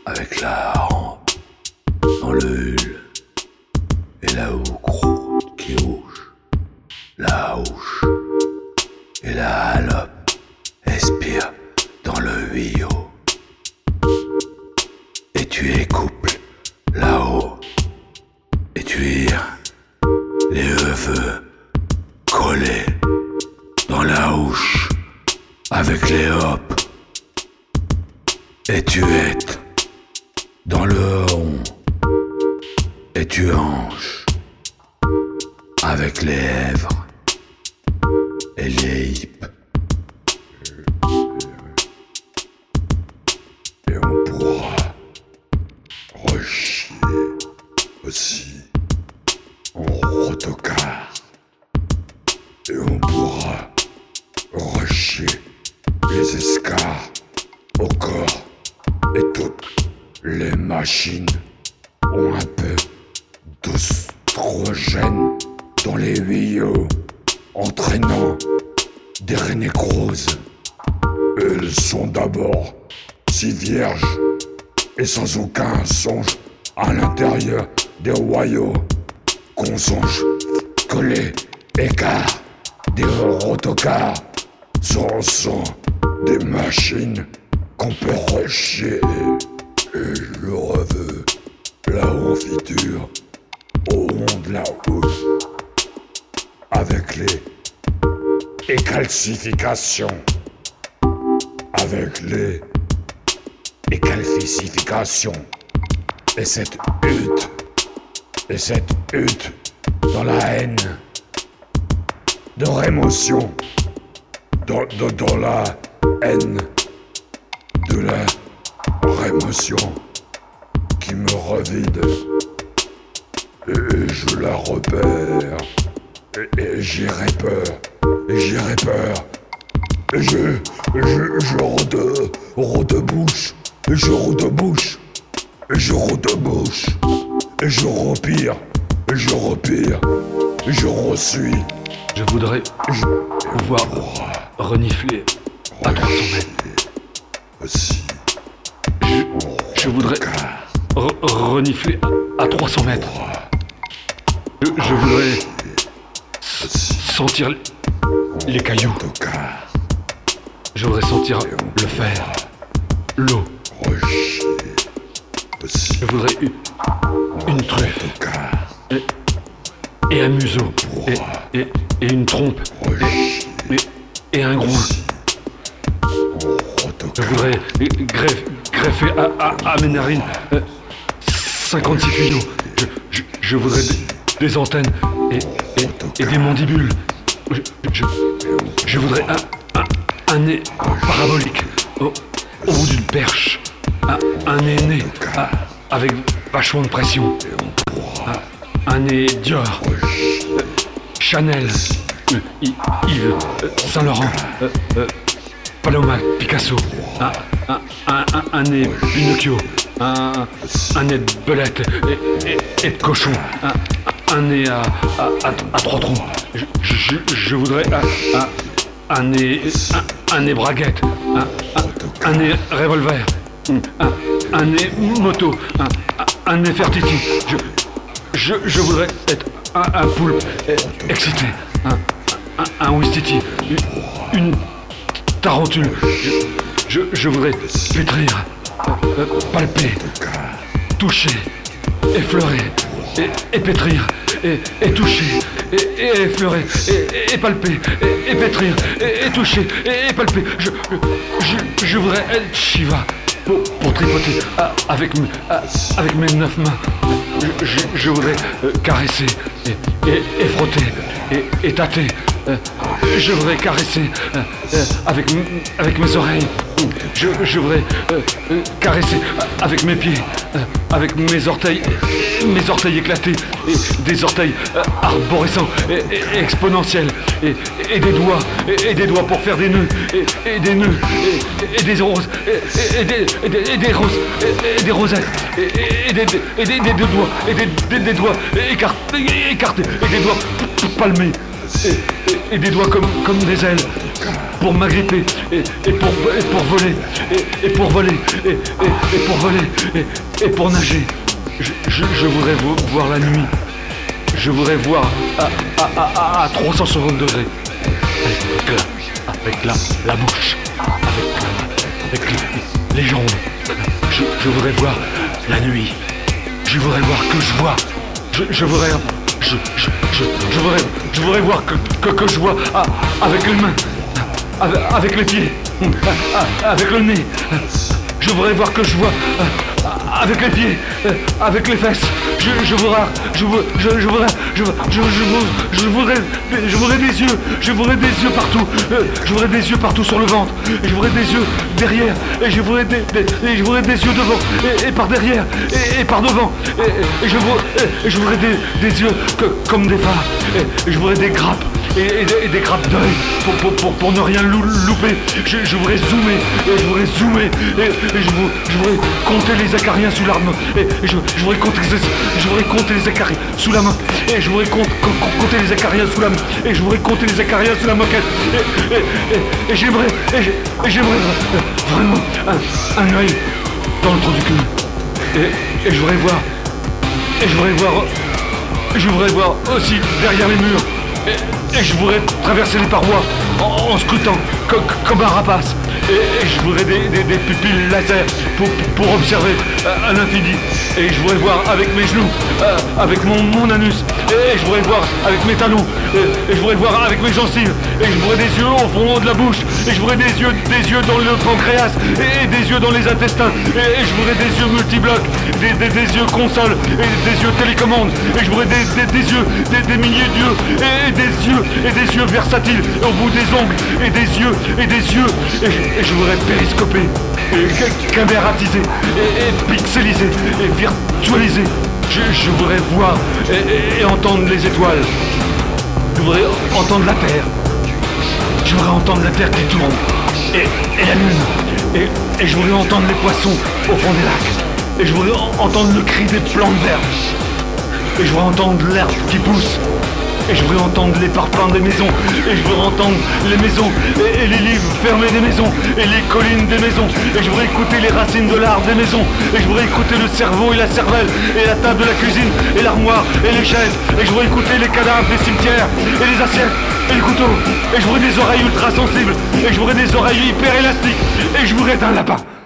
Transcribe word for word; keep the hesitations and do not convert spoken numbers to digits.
avec la hampe dans le hul et la croûte qui rouge, la houche et la halope expire dans le huyot. Et tu écouples là-haut et tu ires les cheveux collés dans la houche avec les hopes. Et tu es dans le rond et tu hanches avec les lèvres et les hips. Et on pourra rechier aussi en rotocar. Et on pourra rechier les escarres au corps. Et toutes les machines ont un peu d'oestrogène dans les tuyaux, entraînant des nécroses. Elles sont d'abord si vierges et sans aucun songe à l'intérieur des royaux, qu'on songe que les écarts des rotocars sont, sont des machines qu'on peut rechier. Et je reveux la confiture au rond de la housse avec les écalcifications, avec les écalcifications et cette hutte, et cette hutte dans la haine de rémotion, dans, dans, dans la haine de la rémotion qui me revide, et je la repère, et, et j'irai peur, et j'irai peur, et je, je, je rode, rode-bouche, et je rode-bouche, et je rode-bouche, et je repire, et je repire, et je ressuis. Je voudrais je, pouvoir renifler à trois cents mètres. Aussi. Je, je voudrais re- renifler à, à trois cents mètres. Je, je voudrais s- sentir les cailloux. Je voudrais sentir le fer, l'eau. Je voudrais une, une truffe et, et un museau et, et, et une trompe et, et, et un groin. Je voudrais greffer, greffer à, à, à mes narines euh, cinquante-six tuyaux. Je, je, je voudrais des, des antennes et, et, et des mandibules. Je, je, je voudrais un, un, un nez parabolique au, au bout d'une perche. Un, un nez né à, avec vachement de pression. Un, un nez Dior, euh, Chanel, euh, Yves euh, Saint Laurent, euh, euh, Paloma Picasso. Un, un, un, un, un nez Pinocchio. Un, un nez de belette et, et, et de cochon. Un, un nez à, à, à, à trois trous. Je, je, je voudrais un, un, un nez, un, un nez braguette. Un, un, un nez revolver. Un, un nez moto, un, un nez Fertiti. Je, je, je voudrais être un, un poulpe excité, un, un, un ouistiti, une, une tarentule. Je, je, je voudrais pétrir, euh, palper, toucher, effleurer, et, et pétrir, et, et toucher, et, et effleurer, et, et palper, et, et pétrir, et, et toucher, et, et palper. Je, je, je voudrais être Shiva. Pour, pour tripoter ah, avec, ah, avec mes neuf mains. Je, je, je voudrais euh, caresser et, et, et frotter et, et tâter. Euh, je voudrais caresser euh, euh, avec, avec mes oreilles. Je, je voudrais euh, euh, caresser avec mes pieds, euh, avec mes orteils, mes orteils éclatés, et des orteils euh, arborescents et, et, et exponentiels, et, et des doigts, et, et des doigts pour faire des nœuds, et, et des nœuds, et, et des roses, et, et, des, et, des, et des roses, et, et des rosettes, et, et, des, et des, des, des doigts, et des, des, des doigts écartés, écartés, et des doigts palmés, et, et, et des doigts comme, comme des ailes. pour m'agripper, et, et, pour, et pour voler, et, et pour voler, et, et, et pour voler, et, et pour nager. Je, je, je voudrais vo voir la nuit. Je voudrais voir à, à, à, à trois cent soixante degrés. Avec la, avec la, la bouche, avec, avec les, les jambes. Je, je voudrais voir la nuit. Je voudrais voir que je vois. Je, je voudrais... Je, je, je, je, voudrais, je voudrais voir que, que, que je vois ah, avec les mains, avec, avec les pieds, ah, avec le nez. Je voudrais voir que je vois ah, avec les pieds, avec les fesses. Je, je voudrais, je, je, je voudrais, je, je, je, je voudrais, je voudrais des yeux, je voudrais des yeux partout. Je voudrais des yeux partout sur le ventre. Et je voudrais des yeux derrière. Et je voudrais des, des, et je voudrais des yeux devant et, et par derrière et, et par devant. Et, et je voudrais, et je voudrais des, des yeux que, comme des phares. Et, et je voudrais des grappes. Et, et, et des grappes d'œil pour, pour, pour, pour ne rien lou, louper. Je, je voudrais zoomer, et je voudrais zoomer, et, et je, vou, je voudrais compter les acariens sous l'arme, et, et je, je voudrais compter, je voudrais compter les acariens sous la main, et je voudrais compte, compter les acariens sous la main, et je voudrais compter les acariens sous la moquette, et, et, et, et j'aimerais, et j'aimerais vraiment un, un œil dans le trou du cul, et, et je voudrais voir, et je voudrais voir, je voudrais voir aussi derrière les murs. Et, et je voudrais traverser les parois en, en scrutant co comme un rapace. Et, et je voudrais des, des, des pupilles laser pour, pour observer euh, à l'infini. Et je voudrais voir avec mes genoux, euh, avec mon, mon anus. Et, et je voudrais voir avec mes talons. Et, et je voudrais voir avec mes gencives. Et je voudrais des yeux au fond de la bouche. Et je voudrais des yeux, des yeux dans le pancréas. Et, et des yeux dans les intestins. Et, et je voudrais des yeux multiblocs. Des, des, des yeux console. Et des yeux télécommande. Et je voudrais des, des, des yeux, des, des milliers d'yeux. Et, et des yeux, et des yeux versatiles. Au bout des ongles. Et des yeux, et des yeux. Et, et je voudrais périscoper. Et camératiser. Et, et pixeliser. Et virtualiser. Je, je voudrais voir et, et, et entendre les étoiles. Je voudrais entendre la terre. Je voudrais entendre la terre qui tourne. Et, et la lune. Et, et je voudrais entendre les poissons au fond des lacs. Et je voudrais entendre le cri des plantes vertes. Et je voudrais entendre l'herbe qui pousse. Et je voudrais entendre les parpaings des maisons. Et je voudrais entendre les maisons et, et les livres fermés des maisons. Et les collines des maisons. Et je voudrais écouter les racines de l'arbre des maisons. Et je voudrais écouter le cerveau et la cervelle. Et la table de la cuisine. Et l'armoire et les chaises. Et je voudrais écouter les cadavres des cimetières. Et les assiettes. Et les couteaux. Et je voudrais des oreilles ultra sensibles. Et je voudrais des oreilles hyper élastiques. Et je voudrais être un lapin.